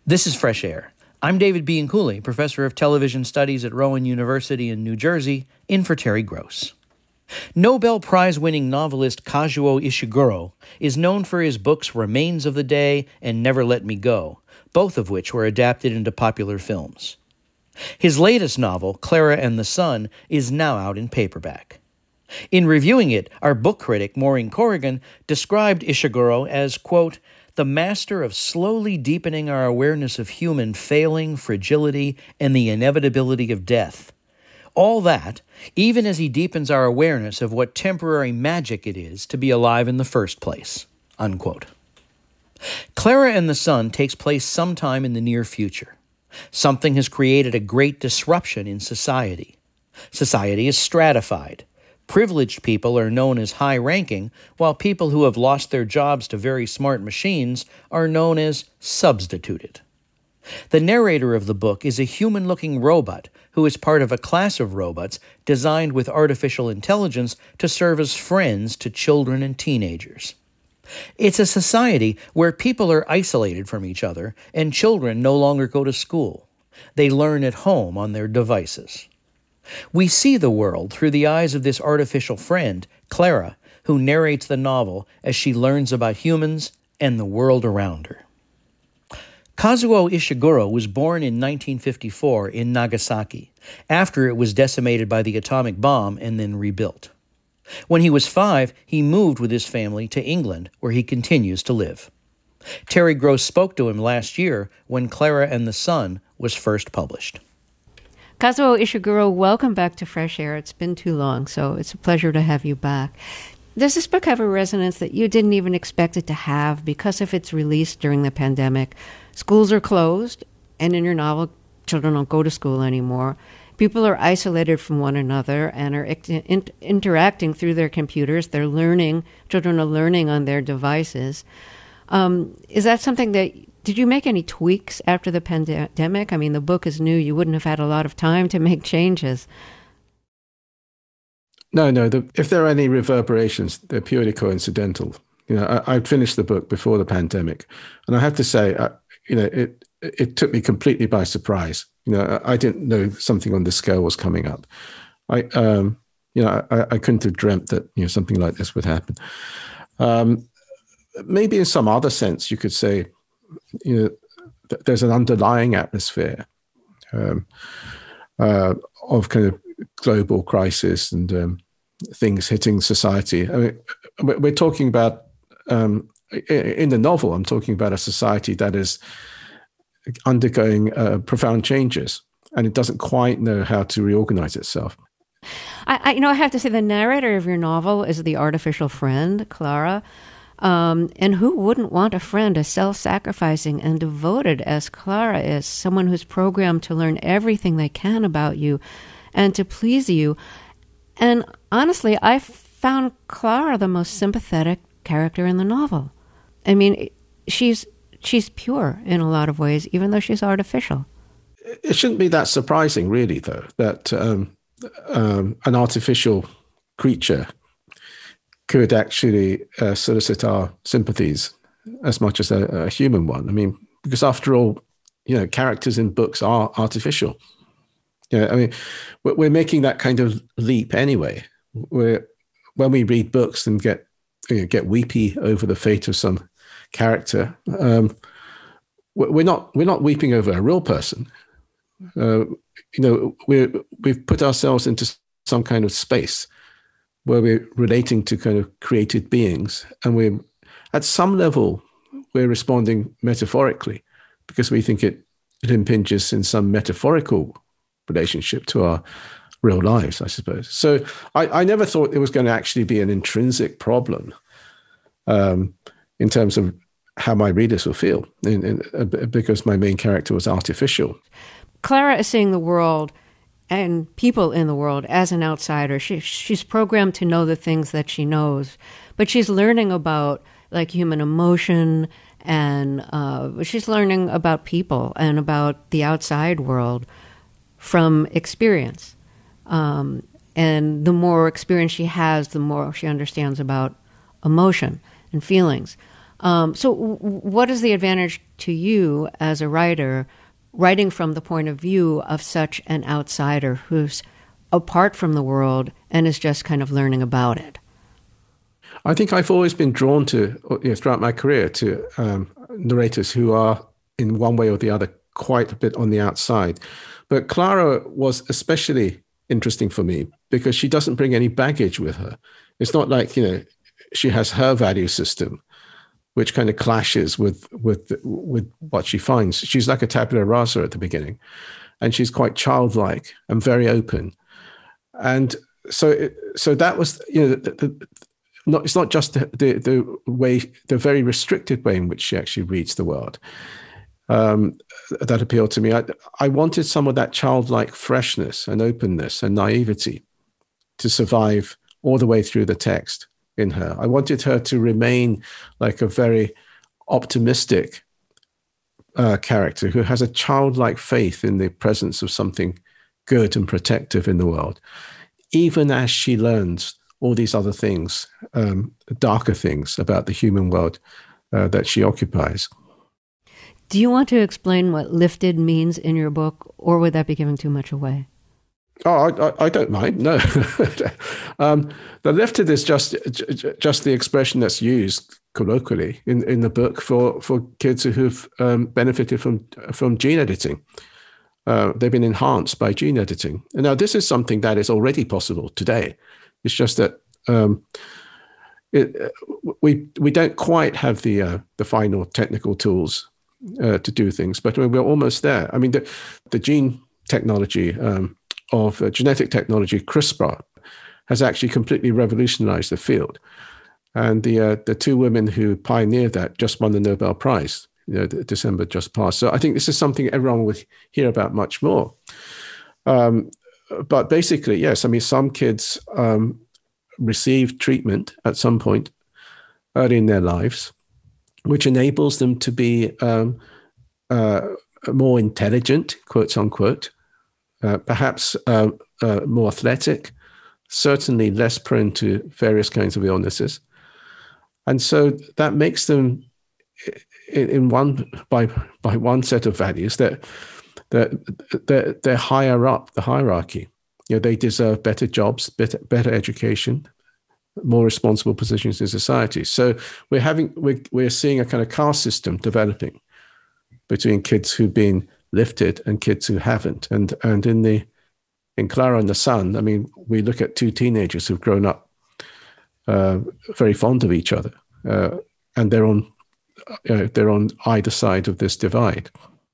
This is Fresh Air. I'm David Bianculli, professor of television studies at Rowan University in New Jersey, in for Terry Gross. Nobel Prize-winning novelist Kazuo Ishiguro is known for his books Remains of the Day and Never Let Me Go, both of which were adapted into popular films. His latest novel, Clara and the Sun, is now out in paperback. In reviewing it, our book critic, Maureen Corrigan, described Ishiguro as, quote, the master of slowly deepening our awareness of human failing, fragility, and the inevitability of death. All that, even as he deepens our awareness of what temporary magic it is to be alive in the first place, unquote. Clara and the Sun takes place sometime in the near future. Something has created a great disruption in society. Society is stratified. Privileged people are known as high-ranking, while people who have lost their jobs to very smart machines are known as substituted. The narrator of the book is a human-looking robot who is part of a class of robots designed with artificial intelligence to serve as friends to children and teenagers. It's a society where people are isolated from each other and children no longer go to school. They learn at home on their devices. We see the world through the eyes of this artificial friend, Clara, who narrates the novel as she learns about humans and the world around her. Kazuo Ishiguro was born in 1954 in Nagasaki, after it was decimated by the atomic bomb and then rebuilt. When he was 5, he moved with his family to England, where he continues to live. Terry Gross spoke to him last year when Clara and the Sun was first published. Kazuo Ishiguro, welcome back to Fresh Air. It's been too long, so it's a pleasure to have you back. Does this book have a resonance that you didn't even expect it to have because of its release during the pandemic? Schools are closed, and in your novel, children don't go to school anymore. People are isolated from one another and are interacting through their computers. Children are learning on their devices. Is that something that, did you make any tweaks after the pandemic? I mean, the book is new. You wouldn't have had a lot of time to make changes. No. If there are any reverberations, they're purely coincidental. I finished the book before the pandemic, and I have to say, it took me completely by surprise. I didn't know something on this scale was coming up. I couldn't have dreamt that something like this would happen. Maybe in some other sense, you could say, there's an underlying atmosphere of kind of global crisis and things hitting society. I mean, we're talking about, in the novel, I'm talking about a society that is undergoing profound changes, and it doesn't quite know how to reorganize itself. I have to say, the narrator of your novel is the artificial friend, Clara. And who wouldn't want a friend as self-sacrificing and devoted as Clara is, someone who's programmed to learn everything they can about you and to please you? And honestly, I found Clara the most sympathetic character in the novel. I mean, she's pure in a lot of ways, even though she's artificial. It shouldn't be that surprising, really, though, that an artificial creature could actually solicit our sympathies as much as a human one. I mean, because after all, characters in books are artificial. I mean, we're making that kind of leap anyway. When we read books and get weepy over the fate of some character, we're not weeping over a real person. We've put ourselves into some kind of space where we're relating to kind of created beings, and we're at some level we're responding metaphorically because we think it impinges in some metaphorical relationship to our real lives, I suppose. So I never thought it was going to actually be an intrinsic problem in terms of how my readers will feel, because my main character was artificial. Clara is seeing the world and people in the world as an outsider. She's programmed to know the things that she knows, but she's learning about like human emotion, and she's learning about people and about the outside world from experience. And the more experience she has, the more she understands about emotion and feelings. What is the advantage to you as a writer, writing from the point of view of such an outsider who's apart from the world and is just kind of learning about it? I think I've always been drawn to, throughout my career, to narrators who are, in one way or the other, quite a bit on the outside. But Clara was especially interesting for me because she doesn't bring any baggage with her. It's not like, she has her value system, which kind of clashes with what she finds. She's like a tabula rasa at the beginning, and she's quite childlike and very open. And so that was, it's not just the very restricted way in which she actually reads the world that appealed to me. I wanted some of that childlike freshness and openness and naivety to survive all the way through the text in her. I wanted her to remain like a very optimistic character who has a childlike faith in the presence of something good and protective in the world, even as she learns all these other things, darker things about the human world that she occupies. Do you want to explain what lifted means in your book, or would that be giving too much away? Oh, I don't mind. No, the lifted is just the expression that's used colloquially in the book for kids who've benefited from gene editing. They've been enhanced by gene editing. And now this is something that is already possible today. It's just that we don't quite have the final technical tools to do things, but we're almost there. I mean, the gene technology of genetic technology, CRISPR, has actually completely revolutionized the field. And the two women who pioneered that just won the Nobel Prize, December just passed. So I think this is something everyone will hear about much more. But basically, yes, I mean, some kids receive treatment at some point early in their lives, which enables them to be more intelligent, quotes unquote, perhaps more athletic, certainly less prone to various kinds of illnesses. And so that makes them, by one set of values, that they're higher up the hierarchy. They deserve better jobs, better education, more responsible positions in society. So we're seeing a kind of caste system developing between kids who've been lifted and kids who haven't. And in Clara and the Sun, I mean, we look at two teenagers who've grown up very fond of each other, and they're on either side of this divide.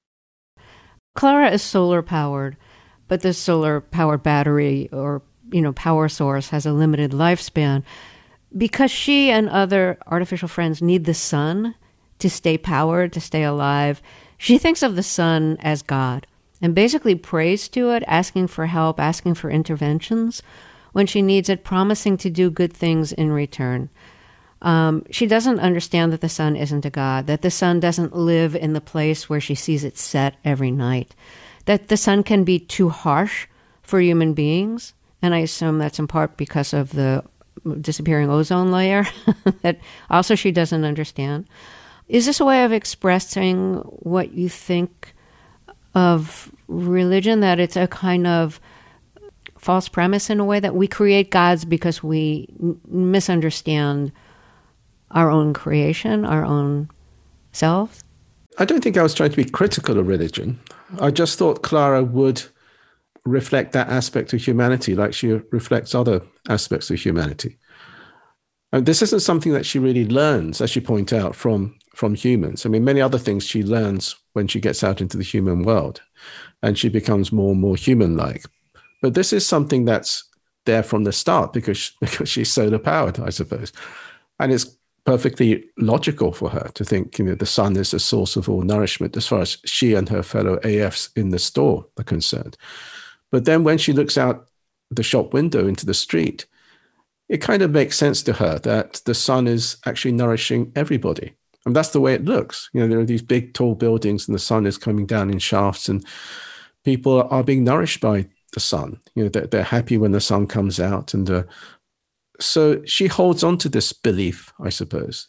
Clara is solar powered, but this solar powered battery or power source has a limited lifespan. Because she and other artificial friends need the sun to stay powered, to stay alive, she thinks of the sun as God and basically prays to it, asking for help, asking for interventions when she needs it, promising to do good things in return. She doesn't understand that the sun isn't a god, that the sun doesn't live in the place where she sees it set every night, that the sun can be too harsh for human beings. And I assume that's in part because of the disappearing ozone layer that also she doesn't understand. Is this a way of expressing what you think of religion, that it's a kind of false premise in a way, that we create gods because we misunderstand our own creation, our own selves? I don't think I was trying to be critical of religion. I just thought Clara would reflect that aspect of humanity like she reflects other aspects of humanity. And this isn't something that she really learns, as you point out, from humans. I mean, many other things she learns when she gets out into the human world and she becomes more and more human-like. But this is something that's there from the start because she's solar powered, I suppose. And it's perfectly logical for her to think, the sun is the source of all nourishment as far as she and her fellow AFs in the store are concerned. But then when she looks out the shop window into the street, it kind of makes sense to her that the sun is actually nourishing everybody. And that's the way it looks. There are these big, tall buildings and the sun is coming down in shafts and people are being nourished by the sun. They're happy when the sun comes out. And so she holds on to this belief, I suppose,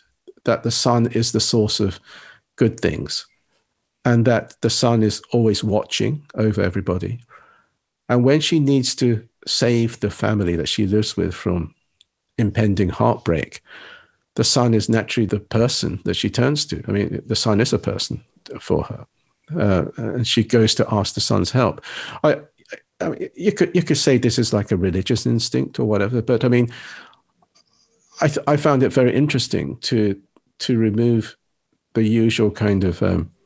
that the sun is the source of good things, and that the sun is always watching over everybody. And when she needs to save the family that she lives with from impending heartbreak, the sun is naturally the person that she turns to. I mean, the sun is a person for her. And she goes to ask the sun's help. I mean, you could say this is like a religious instinct or whatever, but I mean, I found it very interesting to remove the usual kind of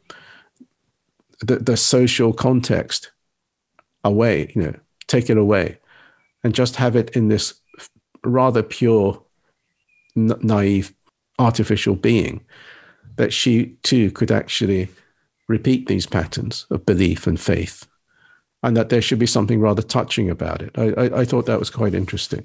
the social context away, take it away, and just have it in this rather pure, naive, artificial being, that she too could actually repeat these patterns of belief and faith, and that there should be something rather touching about it. I thought that was quite interesting.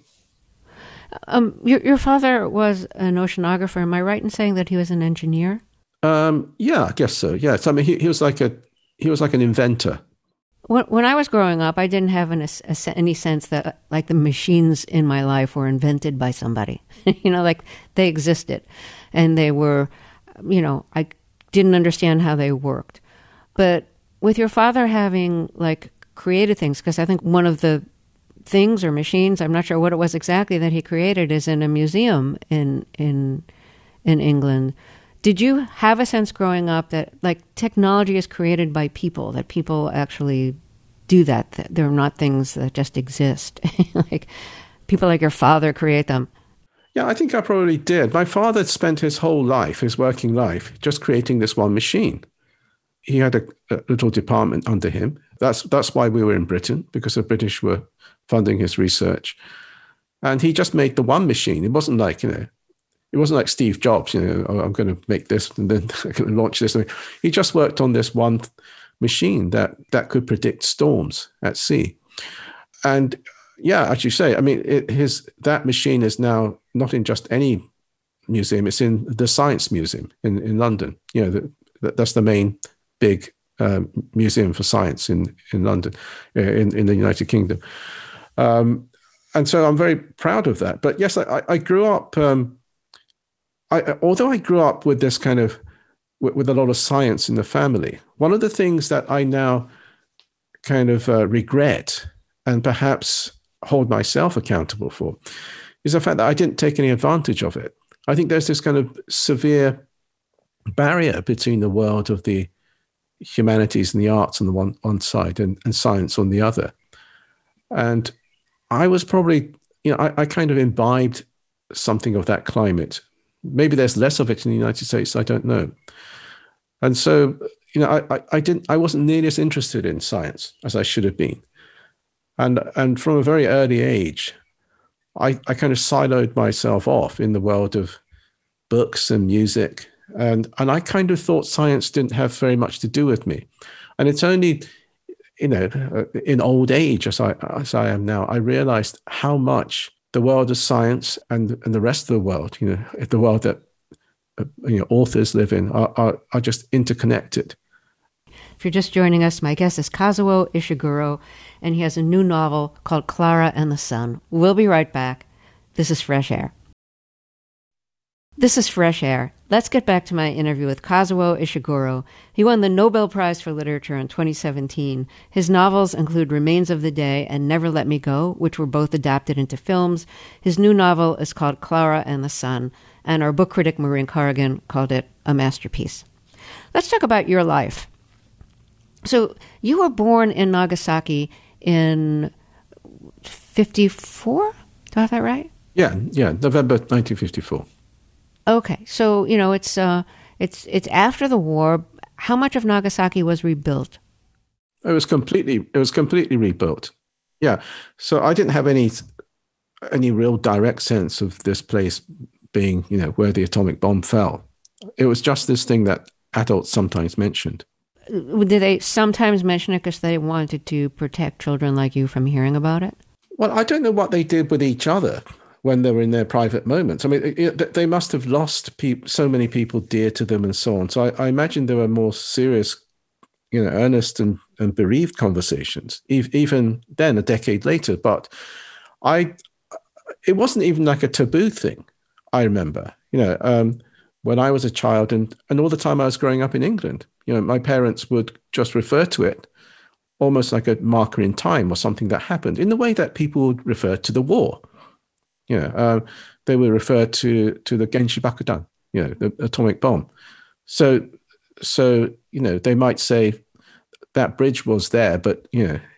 Your father was an oceanographer. Am I right in saying that he was an engineer? Yeah, I guess so. Yes, I mean he was like an inventor. When I was growing up, I didn't have any sense that like the machines in my life were invented by somebody. Like they existed, and they were, I didn't understand how they worked. But with your father having like created things, because I think one of the things or machines, I'm not sure what it was exactly, that he created is in a museum in England. Did you have a sense growing up that like technology is created by people, that people actually do that they're not things that just exist? Like people like your father create them? Yeah, I think I probably did. My father spent his whole life, his working life, just creating this one machine. He had a little department under him. That's why we were in Britain, because the British were funding his research. And he just made the one machine. It wasn't like, it wasn't like Steve Jobs, I'm going to make this and then I'm going to launch this. He just worked on this one machine that could predict storms at sea. And yeah, as you say, I mean, that machine is now not in just any museum. It's in the Science Museum in London. That's the main big museum for science in London, in the United Kingdom. And so I'm very proud of that. But yes, I grew up, although I grew up with this kind of, with a lot of science in the family, one of the things that I now kind of regret and perhaps hold myself accountable for is the fact that I didn't take any advantage of it. I think there's this kind of severe barrier between the world of the humanities and the arts on the one side and science on the other. And I was probably, I kind of imbibed something of that climate. Maybe there's less of it in the United States, I don't know. And so, I wasn't nearly as interested in science as I should have been. And from a very early age, I kind of siloed myself off in the world of books and music. And I kind of thought science didn't have very much to do with me. And it's only, in old age, as I am now, I realized how much the world of science and the rest of the world, the world that authors live in, are just interconnected. If you're just joining us, my guest is Kazuo Ishiguro, and he has a new novel called Clara and the Sun. We'll be right back. This is Fresh Air. This is Fresh Air. Let's get back to my interview with Kazuo Ishiguro. He won the Nobel Prize for Literature in 2017. His novels include Remains of the Day and Never Let Me Go, which were both adapted into films. His new novel is called Clara and the Sun, and our book critic Maureen Corrigan called it a masterpiece. Let's talk about your life. So you were born in Nagasaki in 54? Do I have that right? Yeah, November 1954. Okay, so it's after the war. How much of Nagasaki was rebuilt? It was completely rebuilt. Yeah, so I didn't have any real direct sense of this place being where the atomic bomb fell. It was just this thing that adults sometimes mentioned. Did they sometimes mention it because they wanted to protect children like you from hearing about it? Well, I don't know what they did with each other when they were in their private moments. I mean, they must have lost so many people dear to them and so on. So I imagine there were more serious, earnest and bereaved conversations, even then, a decade later. But it wasn't even like a taboo thing, I remember. when I was a child and all the time I was growing up in England. My parents would just refer to it almost like a marker in time or something that happened in the way that people would refer to the war. They would refer to the Genshi Bakudan, the atomic bomb. So they might say that bridge was there, but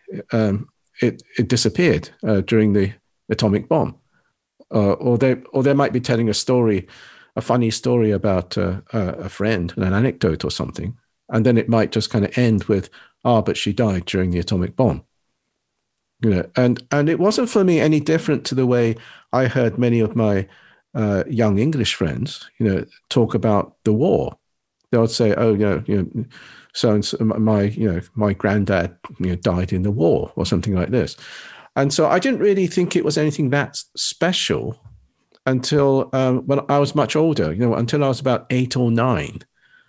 it disappeared during the atomic bomb, or they might be telling a funny story about a friend, an anecdote or something, and then it might just kind of end with, but she died during the atomic bomb. And it wasn't for me any different to the way I heard many of my young English friends, talk about the war. They would say, so my granddad, died in the war or something like this. And so I didn't really think it was anything that special until when I was much older, until I was about 8 or 9.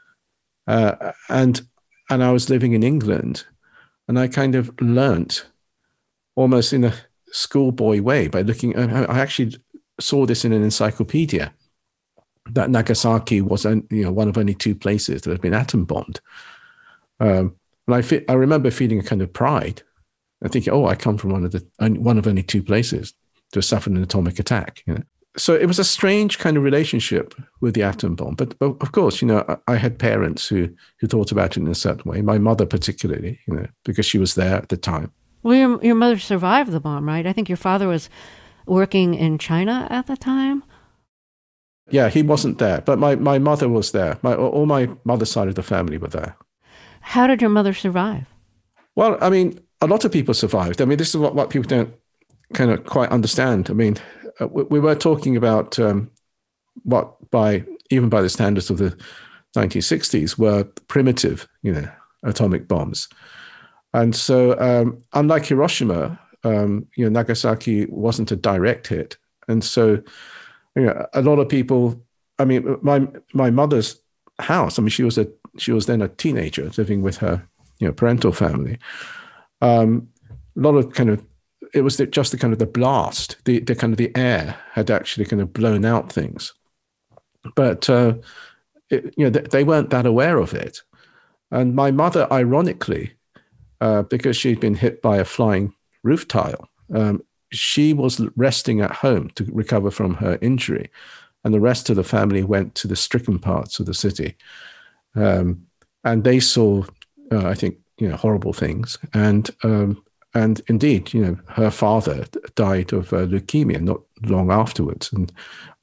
And I was living in England, and I kind of learnt almost in a schoolboy way by looking. I actually saw this in an encyclopedia that Nagasaki was, one of only 2 places that had been atom bombed. And I remember feeling a kind of pride. I think, I come from one of only 2 places to have suffered an atomic attack. So it was a strange kind of relationship with the atom bomb. But of course, I had parents who thought about it in a certain way. My mother particularly, because she was there at the time. Well, your mother survived the bomb, right? I think your father was working in China at the time. Yeah, he wasn't there, but my mother was there. All my mother's side of the family were there. How did your mother survive? Well, I mean, a lot of people survived. I mean, this is what people don't kind of quite understand. I mean, we were talking about what even by the standards of the 1960s were primitive, atomic bombs. And so unlike Hiroshima, Nagasaki wasn't a direct hit. And so, a lot of people, I mean, my mother's house, I mean, she was then a teenager living with her, parental family. A lot of it was just the kind of the blast, the kind of the air had actually kind of blown out things. But, they weren't that aware of it. And my mother, ironically, because she'd been hit by a flying roof tile, she was resting at home to recover from her injury. And the rest of the family went to the stricken parts of the city. And they saw, I think, horrible things. And indeed, her father died of leukemia not long afterwards. And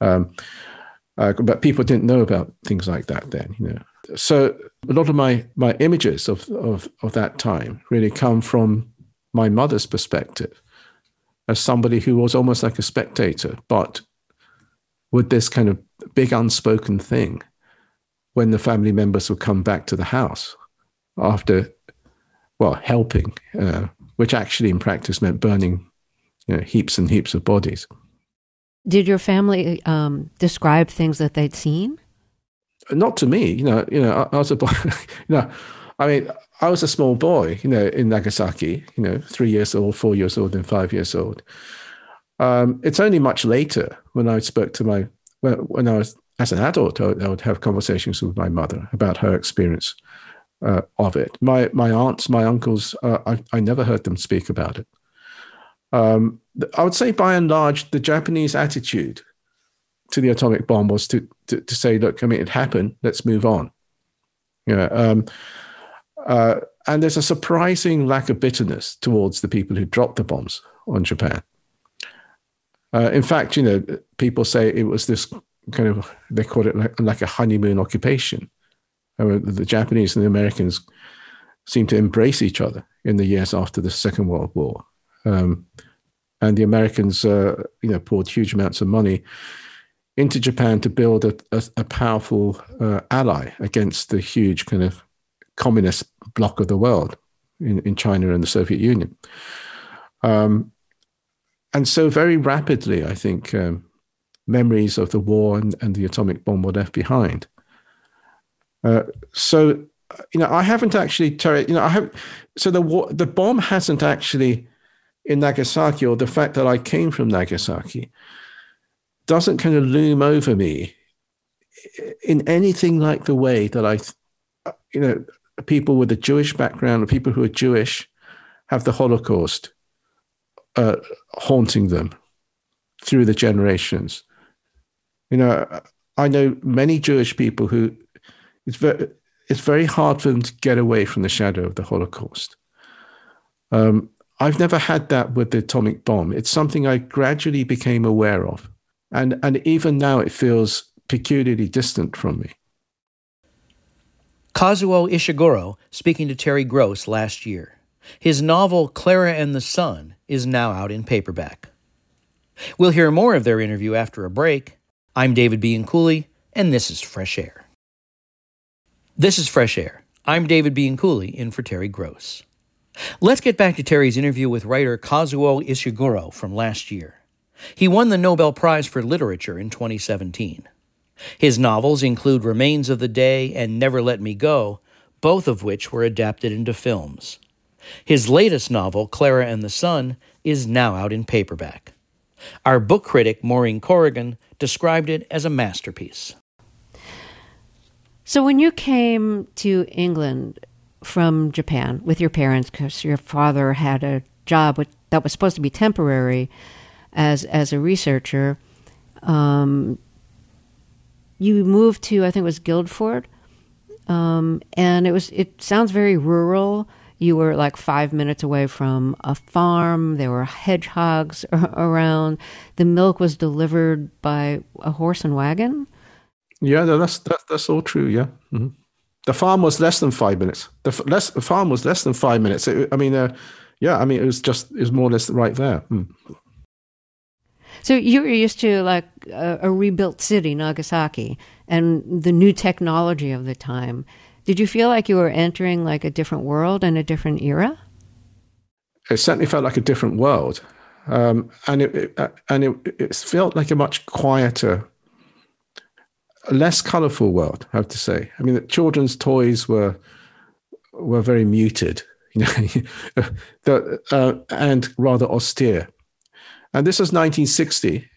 but people didn't know about things like that then, So a lot of my images of that time really come from my mother's perspective as somebody who was almost like a spectator, but with this kind of big unspoken thing when the family members would come back to the house after, helping, which actually in practice meant burning heaps and heaps of bodies. Did your family describe things that they'd seen? Not to me, I was a boy, I mean, I was a small boy, in Nagasaki, 3 years old, 4 years old, and 5 years old. It's only much later when I spoke to when I was as an adult, I would have conversations with my mother about her experience of it. My aunts, my uncles, I never heard them speak about it. I would say by and large, the Japanese attitude to the atomic bomb was to say, look, I mean, it happened, let's move on. And there's a surprising lack of bitterness towards the people who dropped the bombs on Japan. In fact, people say it was this kind of, they call it like a honeymoon occupation. The Japanese and the Americans seemed to embrace each other in the years after the Second World War. And the Americans, poured huge amounts of money into Japan to build a powerful ally against the huge kind of communist bloc of the world in China and the Soviet Union. And so very rapidly, I think, memories of the war and the atomic bomb were left behind. So I haven't actually, so the bomb hasn't actually in Nagasaki, or the fact that I came from Nagasaki, doesn't kind of loom over me in anything like the way that people with a Jewish background, or people who are Jewish, have the Holocaust haunting them through the generations. I know many Jewish people who it's very hard for them to get away from the shadow of the Holocaust. I've never had that with the atomic bomb. It's something I gradually became aware of. And even now it feels peculiarly distant from me. Kazuo Ishiguro speaking to Terry Gross last year. His novel Clara and the Sun is now out in paperback. We'll hear more of their interview after a break. I'm David Bianculli, and this is Fresh Air. This is Fresh Air. I'm David Bianculli, in for Terry Gross. Let's get back to Terry's interview with writer Kazuo Ishiguro from last year. He won the Nobel Prize for Literature in 2017. His novels include Remains of the Day and Never Let Me Go, both of which were adapted into films. His latest novel, Clara and the Sun, is now out in paperback. Our book critic, Maureen Corrigan, described it as a masterpiece. So when you came to England from Japan with your parents, because your father had a job that was supposed to be temporary as a researcher, you moved to, I think it was Guildford, and it sounds very rural. You were like 5 minutes away from a farm. There were hedgehogs around. The milk was delivered by a horse and wagon. Yeah, no, that's all true. Yeah, mm-hmm. The farm was less than 5 minutes. The farm was less than 5 minutes. It was more or less right there. Mm. So you were used to like a rebuilt city, Nagasaki, and the new technology of the time. Did you feel like you were entering like a different world and a different era? It certainly felt like a different world, and it felt like a much quieter, less colourful world, I have to say. I mean, the children's toys were very muted, and rather austere. And this was 1960.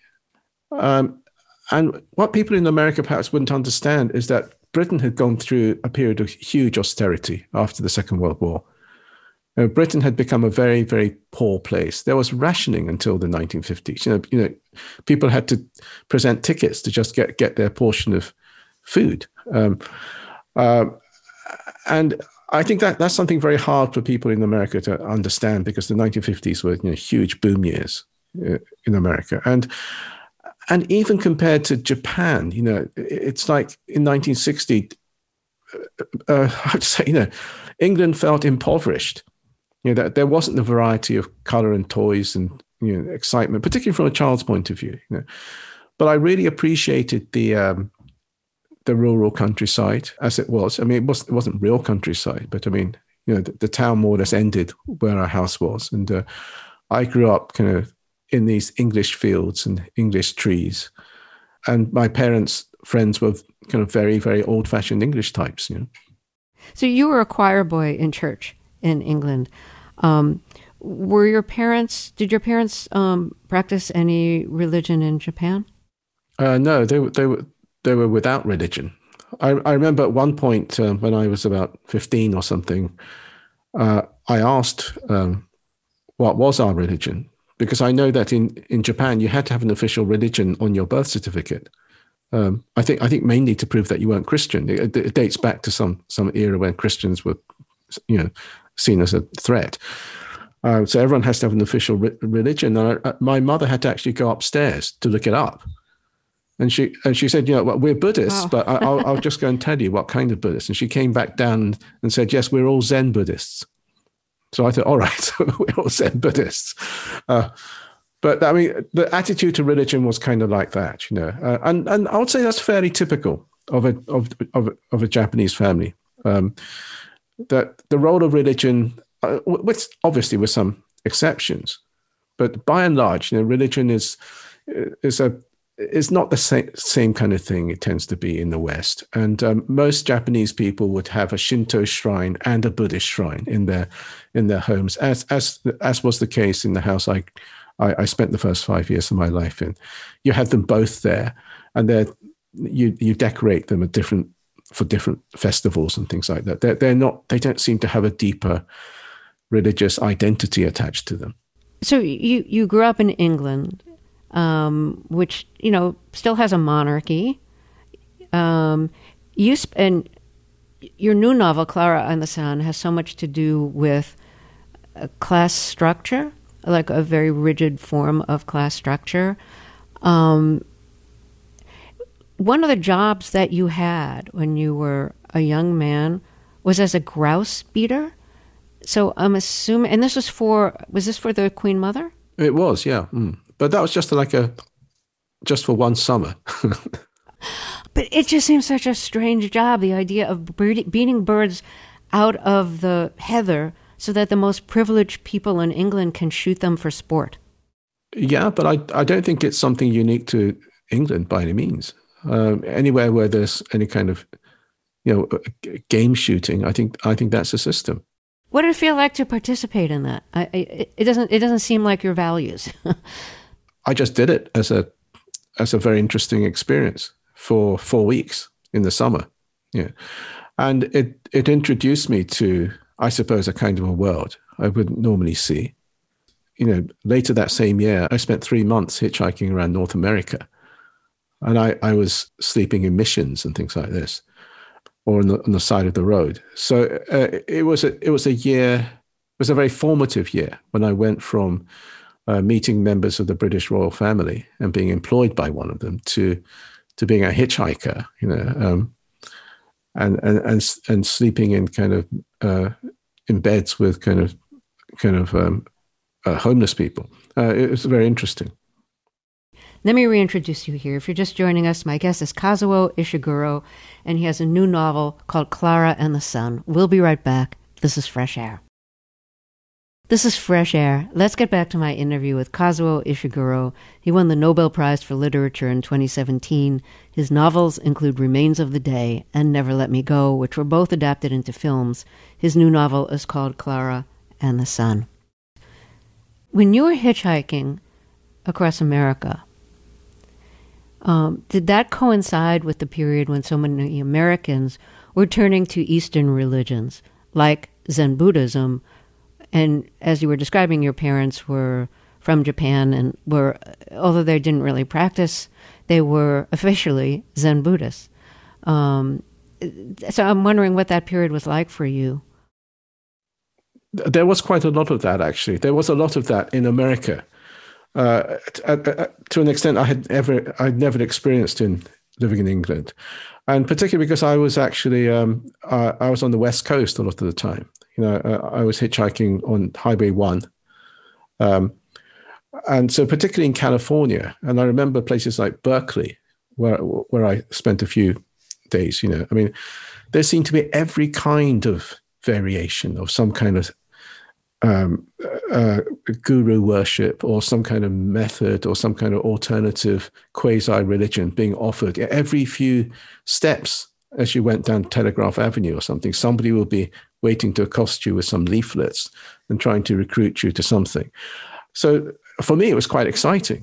And what people in America perhaps wouldn't understand is that Britain had gone through a period of huge austerity after the Second World War. Britain had become a very, very poor place. There was rationing until the 1950s. People had to present tickets to just get their portion of food. And I think that's something very hard for people in America to understand, because the 1950s were huge boom years in America. And even compared to Japan, it's like in 1960, I'd say, England felt impoverished. That there wasn't the variety of color and toys and excitement, particularly from a child's point of view. But I really appreciated the rural countryside as it was. I mean, it wasn't real countryside, but I mean, the town more or less ended where our house was, and I grew up kind of in these English fields and English trees. And my parents' friends were kind of very, very old-fashioned English types. So you were a choir boy in church in England. Did your parents practice any religion in Japan? No, they were without religion. I remember at one point when I was about 15 or something, I asked what was our religion, because I know that in Japan you had to have an official religion on your birth certificate. I think mainly to prove that you weren't Christian. It dates back to some era when Christians were, seen as a threat. So everyone has to have an official religion. And my mother had to actually go upstairs to look it up. And she said, well, we're Buddhists, but I'll just go and tell you what kind of Buddhists. And she came back down and said, yes, we're all Zen Buddhists. So I thought, all right, we're all Zen Buddhists. But I mean, the attitude to religion was kind of like that, and I would say that's fairly typical of a Japanese family. That the role of religion, with obviously with some exceptions, but by and large, religion is not the same kind of thing it tends to be in the West. And most Japanese people would have a Shinto shrine and a Buddhist shrine in their homes, as was the case in the house I spent the first 5 years of my life in. You had them both there, and you decorate them for different festivals and things like that. They don't seem to have a deeper religious identity attached to them. So you grew up in England, which still has a monarchy. And your new novel, Clara and the Sun, has so much to do with a class structure, like a very rigid form of class structure. One of the jobs that you had when you were a young man was as a grouse beater. So I'm assuming, and was this for the Queen Mother? It was, yeah. But that was just for one summer. But it just seems such a strange job, the idea of beating birds out of the heather so that the most privileged people in England can shoot them for sport. Yeah, but I don't think it's something unique to England by any means. Anywhere where there's any kind of, game shooting, I think that's a system. What did it feel like to participate in that? It doesn't seem like your values. I just did it as a very interesting experience for 4 weeks in the summer. Yeah, and it introduced me to, I suppose, a kind of a world I wouldn't normally see. Later that same year, I spent 3 months hitchhiking around North America, and I was sleeping in missions and things like this, or on the side of the road. So it was a year. It was a very formative year when I went from meeting members of the British royal family and being employed by one of them to being a hitchhiker, and sleeping in kind of in beds with kind of homeless people. It was very interesting. Let me reintroduce you here. If you're just joining us, my guest is Kazuo Ishiguro, and he has a new novel called Clara and the Sun. We'll be right back. This is Fresh Air. This is Fresh Air. Let's get back to my interview with Kazuo Ishiguro. He won the Nobel Prize for Literature in 2017. His novels include Remains of the Day and Never Let Me Go, which were both adapted into films. His new novel is called Clara and the Sun. When you were hitchhiking across America, did that coincide with the period when so many Americans were turning to Eastern religions, like Zen Buddhism? And as you were describing, your parents were from Japan and although they didn't really practice, they were officially Zen Buddhists. So I'm wondering what that period was like for you. There was quite a lot of that, actually. There was a lot of that in America. To an extent I'd never experienced in living in England, and particularly because I was actually I was on the West Coast a lot of the time. I was hitchhiking on Highway 1, and so particularly in California, and I remember places like Berkeley where I spent a few days. There seemed to be every kind of variation of some kind of guru worship or some kind of method or some kind of alternative quasi-religion being offered. Every few steps as you went down Telegraph Avenue or something, somebody will be waiting to accost you with some leaflets and trying to recruit you to something. So for me, it was quite exciting.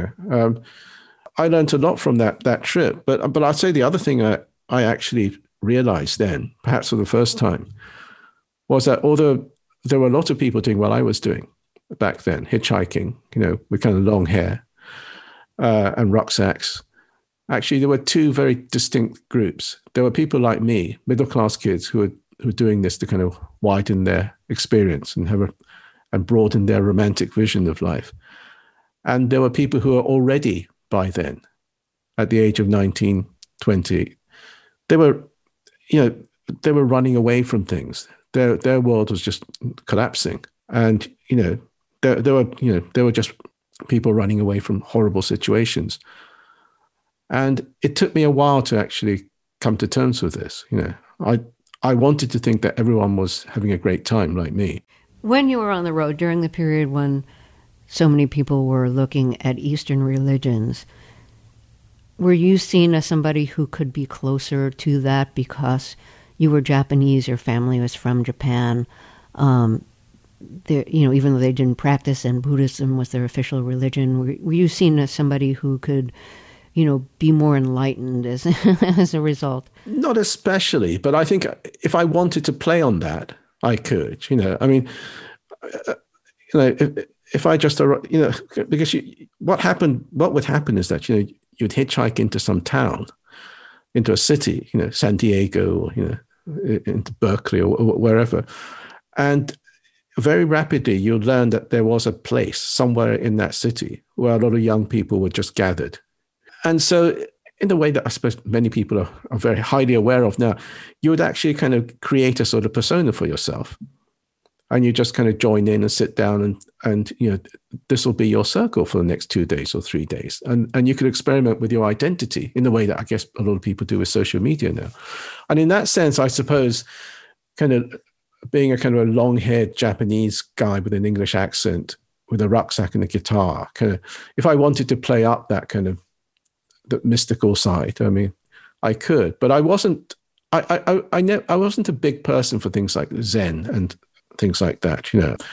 I learned a lot from that trip. But I'd say the other thing I actually realized then, perhaps for the first time, was that although there were a lot of people doing what I was doing back then, hitchhiking, with kind of long hair and rucksacks. Actually, there were two very distinct groups. There were people like me, middle-class kids, who were doing this to kind of widen their experience and broaden their romantic vision of life. And there were people who were already, by then, at the age of 19, 20, they were running away from things. Their world was just collapsing, and there were just people running away from horrible situations. And it took me a while to actually come to terms with this. I wanted to think that everyone was having a great time like me. When you were on the road during the period when so many people were looking at Eastern religions, were you seen as somebody who could be closer to that because you were Japanese, your family was from Japan? Even though they didn't practice and Buddhism was their official religion, were you seen as somebody who could, be more enlightened as as a result? Not especially, but I think if I wanted to play on that, I could. I mean, if I just, because what would happen is that you'd hitchhike into some town, into a city, San Diego, or into Berkeley or wherever, and very rapidly you'd learn that there was a place somewhere in that city where a lot of young people were just gathered. And so in the way that I suppose many people are very highly aware of now, you would actually kind of create a sort of persona for yourself. And you just kind of join in and sit down and this will be your circle for the next 2 days or 3 days. And you could experiment with your identity in the way that I guess a lot of people do with social media now. And in that sense, I suppose kind of being a kind of a long-haired Japanese guy with an English accent with a rucksack and a guitar, kind of, if I wanted to play up that kind of the mystical side, I mean, I could, but I wasn't. I wasn't a big person for things like Zen and things like that.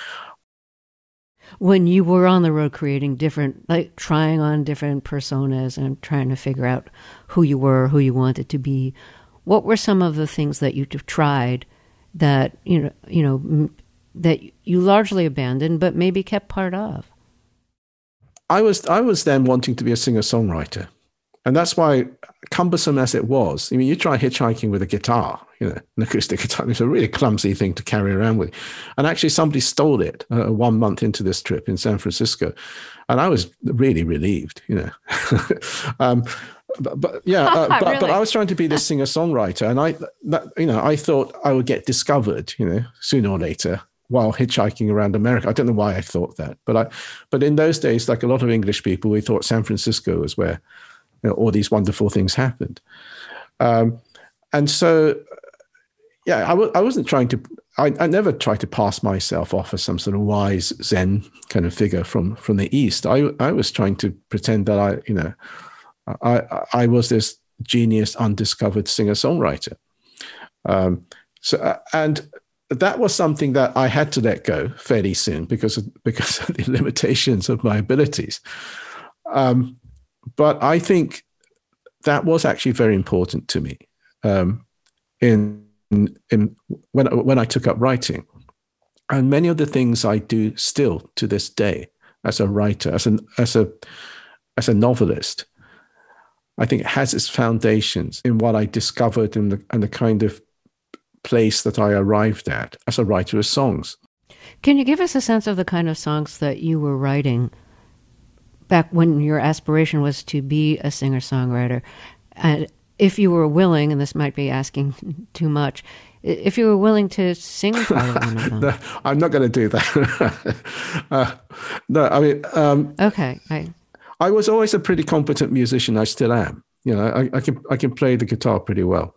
When you were on the road creating different, like trying on different personas and trying to figure out who you were, who you wanted to be, what were some of the things that you tried that that you largely abandoned, but maybe kept part of? I was then wanting to be a singer-songwriter. And that's why, cumbersome as it was, I mean, you try hitchhiking with a guitar, an acoustic guitar, it's a really clumsy thing to carry around with. And actually somebody stole it 1 month into this trip in San Francisco. And I was really relieved, but I was trying to be this singer-songwriter. And I thought I would get discovered, sooner or later, while hitchhiking around America. I don't know why I thought that, but in those days, like a lot of English people, we thought San Francisco was where all these wonderful things happened. And so, I wasn't trying to, I never tried to pass myself off as some sort of wise Zen kind of figure from the East. I was trying to pretend that I was this genius, undiscovered singer-songwriter. And that was something that I had to let go fairly soon because of the limitations of my abilities. But I think that was actually very important to me when I took up writing. And many of the things I do still to this day as a writer, as a novelist, I think it has its foundations in what I discovered and the kind of place that I arrived at as a writer of songs. Can you give us a sense of the kind of songs that you were writing back when your aspiration was to be a singer-songwriter? And if you were willing, and this might be asking too much, if you were willing to sing part of one of them. No, I'm not going to do that. No, I mean... okay. I was always a pretty competent musician. I still am. I can play the guitar pretty well.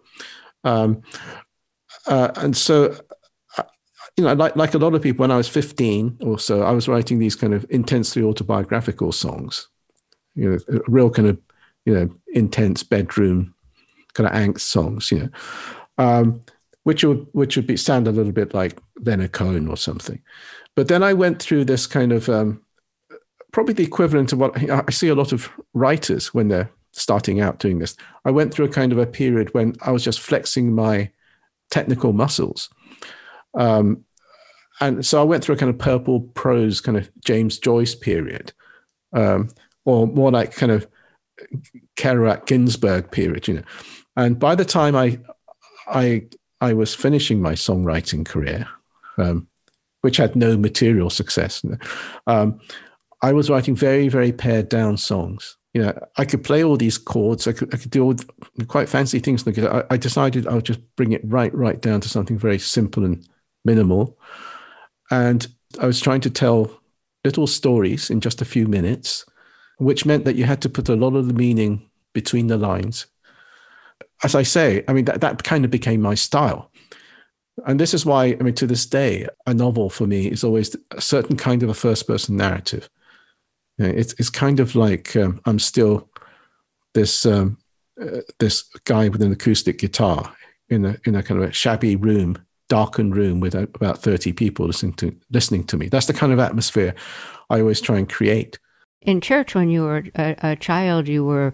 And so, like a lot of people, when I was 15 or so, I was writing these kind of intensely autobiographical songs, real kind of, intense bedroom kind of angst songs, which would sound a little bit like Leonard Cohen or something. But then I went through this kind of, probably the equivalent of what I see a lot of writers when they're starting out doing this. I went through a kind of a period when I was just flexing my technical muscles. And so I went through a kind of purple prose kind of James Joyce period, or more like kind of Kerouac Ginsberg period, And by the time I was finishing my songwriting career, which had no material success, I was writing very, very pared down songs. I could play all these chords. I could do all quite fancy things. I decided I would just bring it right down to something very simple and minimal. And I was trying to tell little stories in just a few minutes, which meant that you had to put a lot of the meaning between the lines. As I say, I mean, that kind of became my style. And this is why, I mean, to this day, a novel for me is always a certain kind of a first-person narrative. It's kind of like I'm still this guy with an acoustic guitar in a kind of a shabby room, darkened room with about 30 people listening to me. That's the kind of atmosphere I always try and create. In church, when you were a child, you were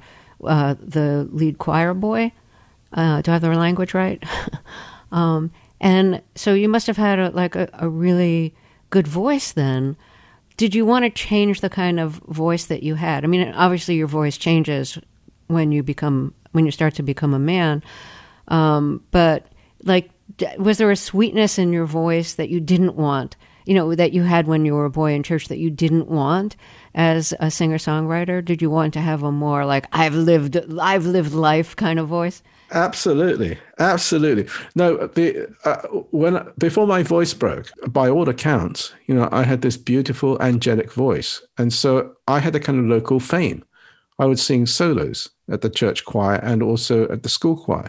the lead choir boy. Do I have the language right? And so you must have had a really good voice then. Did you want to change the kind of voice that you had? I mean, obviously your voice changes when you start to become a man. But was there a sweetness in your voice that you didn't want, that you had when you were a boy in church that you didn't want as a singer-songwriter? Did you want to have a more I've lived life kind of voice? Absolutely. No, before my voice broke, by all accounts, I had this beautiful angelic voice. And so I had a kind of local fame. I would sing solos at the church choir and also at the school choir,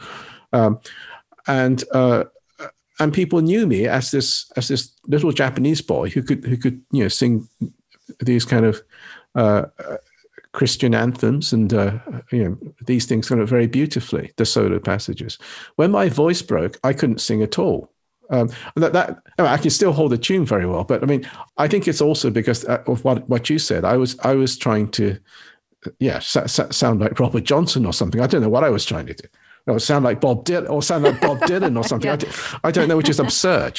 and people knew me as this little Japanese boy who could sing these kind of Christian anthems and these things kind of very beautifully, the solo passages. When my voice broke, I couldn't sing at all. I can still hold a tune very well, but I mean, I think it's also because of what you said. I was trying to, sound like Robert Johnson or something. I don't know what I was trying to do. Or sound like Bob Dylan, or something. Yeah. I don't know, which is absurd,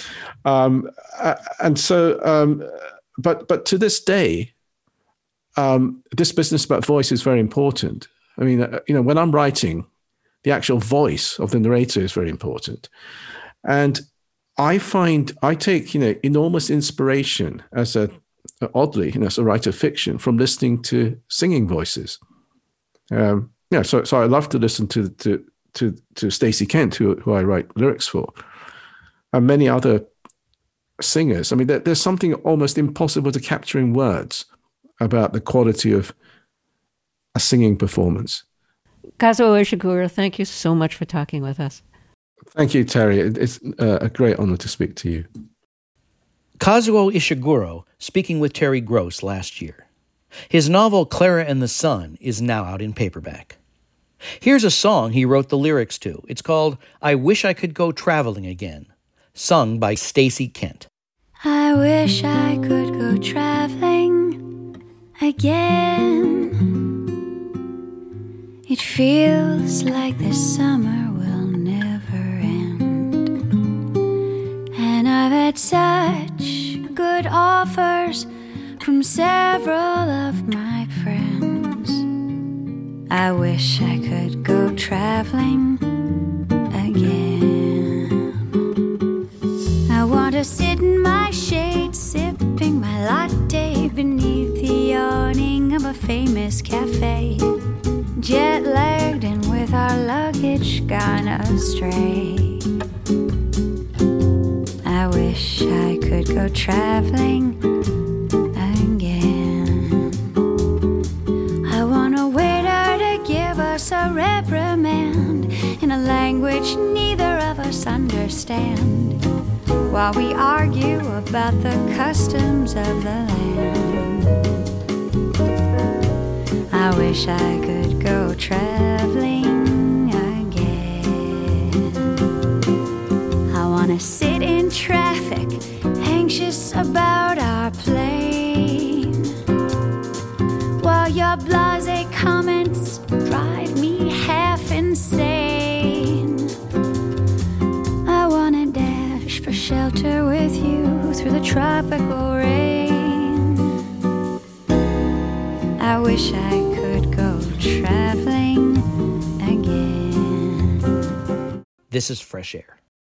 and so, but to this day, this business about voice is very important. I mean, when I'm writing, the actual voice of the narrator is very important. And I take, enormous inspiration oddly, as a writer of fiction from listening to singing voices. So I love to listen to Stacey Kent, who I write lyrics for, and many other singers. I mean, there's something almost impossible to capture in words about the quality of a singing performance. Kazuo Ishiguro, thank you so much for talking with us. Thank you, Terry. It's a great honor to speak to you. Kazuo Ishiguro speaking with Terry Gross last year. His novel Clara and the Sun is now out in paperback. Here's a song he wrote the lyrics to. It's called I Wish I Could Go Traveling Again, sung by Stacey Kent. I wish I could go traveling again. It feels like the summer will never end. And I've had such good offers from several of my friends. I wish I could go traveling again. I want to sit in my shade, sipping my latte beneath the awning of a famous cafe. Jet-lagged and with our luggage gone astray. I wish I could go traveling again. I want a waiter to give us a reprimand in a language neither of us understand, while we argue about the customs of the land. I wish I could go traveling again. I want to sit in traffic, anxious about our plane, while your blasé comments drive me half insane. I want to dash for shelter with you through the tropical rain. I wish I could go traveling again. This is Fresh Air.